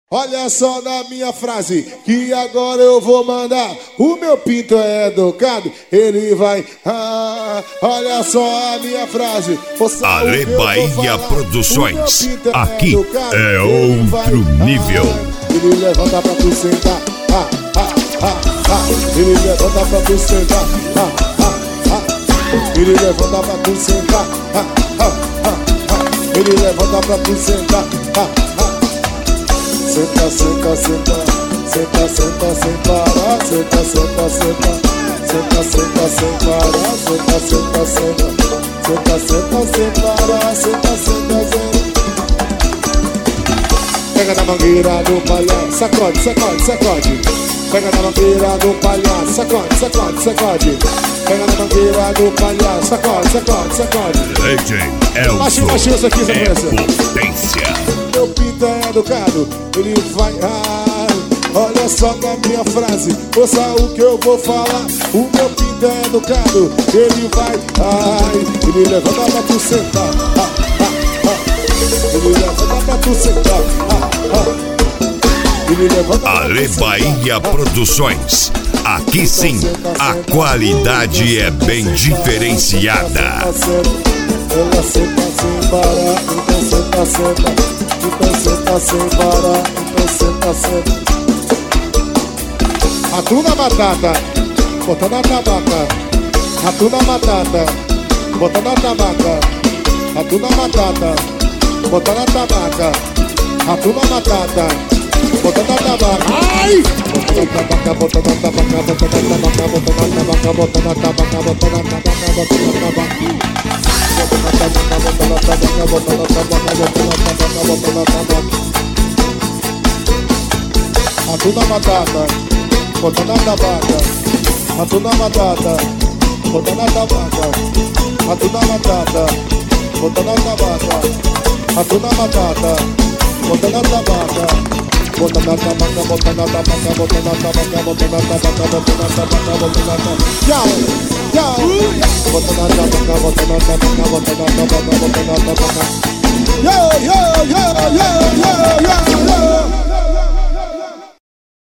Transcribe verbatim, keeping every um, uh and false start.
Olha só na minha frase, que agora eu vou mandar. O meu pinto é educado, ele vai. Ah, olha só a minha frase. Ale Bahia Produções, aqui é outro nível. Ele levanta pra tu sentar. Ah, ah, ah, ah. Ele levanta pra tu sentar. Ah, ah, ah. Ele levanta pra tu sentar. Ah, ah, ah, ah. Ele levanta pra tu sentar. Ah, ah. Senta, senta, senta, senta, senta, sem parar. Senta, senta, senta, senta, senta, sem parar. Senta, senta, senta, senta, senta, sem parar. Senta, senta, senta. Pega na mangueira do palhaço, sacode, sacode, sacode. Pega na mangueira do palhaço, sacode, sacode, sacode. Pega na mangueira do palhaço, sacode, sacode, sacode. Legend Elson, baixinho, baixinho, isso aqui, essa é coisa. potência. Meu pinto é educado, ele vai. Ah, olha só na minha frase, ouça o que eu vou falar. O meu pinto é educado, ele vai. Ai, ele levanta pra tu sentar. Ah, ah, ah. Ele levanta pra tu sentar. Ah, ah. Ele levanta pra Ale tu sentar. Bahia Produções, aqui sim a qualidade é bem diferenciada. Ela senta sem parar, então senta, senta. Então senta sem parar, então senta, senta. Atu na batata, bota na tabaca. Atu na batata, bota na tabaca. Atu na batata, bota na tabaca. Atu na batata, bota na tabaca. Ai! Bota na tabaca, bota na tabaca, bota na tabaca, bota na tabaca, bota na tabaca, bota na tabaca, bota na tabaca. Bota na tabaca, bota na tabaca, bota na tabaca, bota na tabaca, bota na tabaca. Atu na batata, bota na tabaca. Atu na batata, bota na tabaca. Atu na batata, bota na tabaca. Atu na batata, bota na tabaca. Bota na tabaca, bota na tabaca, bota na tabaca, bota na tabaca, bota na tabaca, bota na tabaca. Tchau, tchau. Bota na tabaca, bota na tabaca, bota na tabaca, bota na tabaca. Yo, yo, yo, yo, yo, yo, yo.